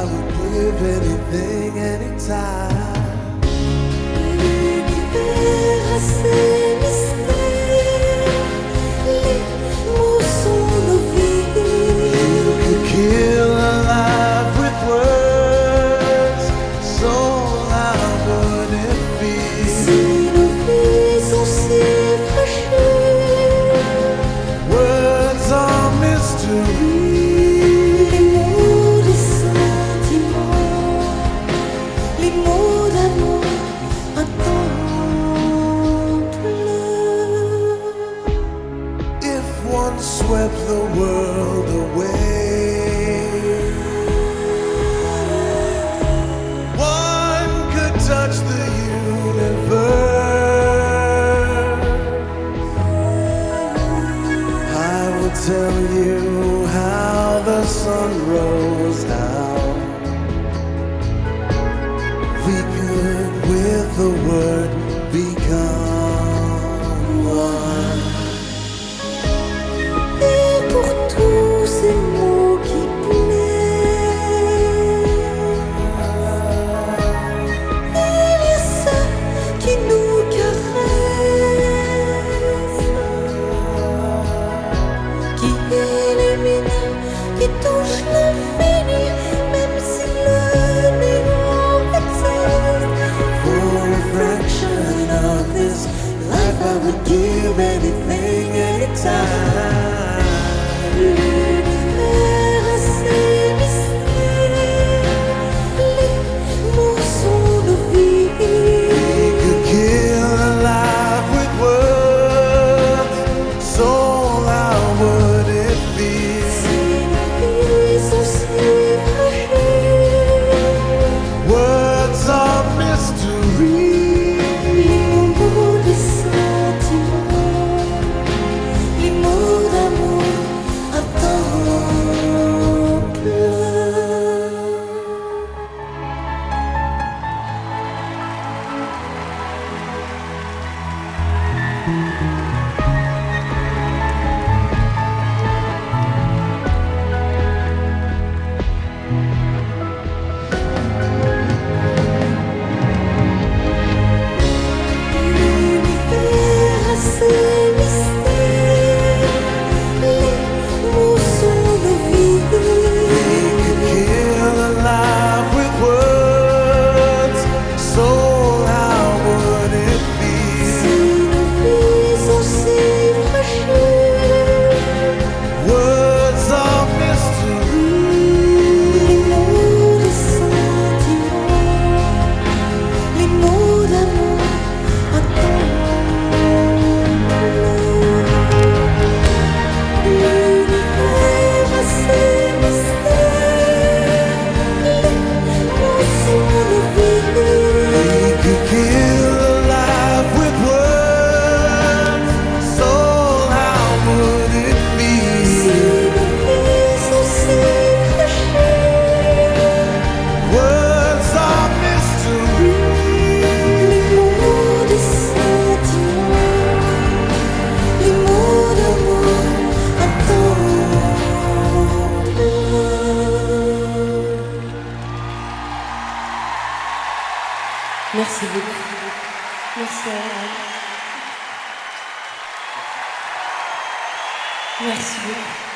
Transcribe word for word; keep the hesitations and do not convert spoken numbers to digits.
would give anything, anytime. L'univers a ses mystères, les mots sont nos vies. You could kill a life with words, so how would it be? Si nos vies sont si fragiles, Words are mystery. les mots des sentiments, les mots d'amour attendent-le. If one swept the world away, one could touch the universe. I would tell you how the sun rose, how we could with the word become one. Et pour tous ces mots qui plaisent, il y a ceux qui nous caressent, qui illuminent, qui touchent l'infini, même si le néant existe. For a fraction of this life, I would give anything, anytime. L'univers a ses mystères, les mots sont nos vies. We could kill a life with words, so how would it be? Si nos vies sont si fragiles, Words are mystery. les mots des sentiments, les mots d'amour attendent-le. L'univers a ses mystères, les mots sont nos vies. We could kill a life with words, so how would it be? Si nos vies sont si fragiles, Words are mystery. les mots des sentiments, les mots d'amour attendent-le. L'univers a ses mystères, les mots sont nos vies. We could kill a life with words, so how would it be? Si nos vies sont si fragiles, Words are mystery. les mots des sentiments, les mots d'amour attendent-le. Merci beaucoup. Merci à elle. Merci beaucoup.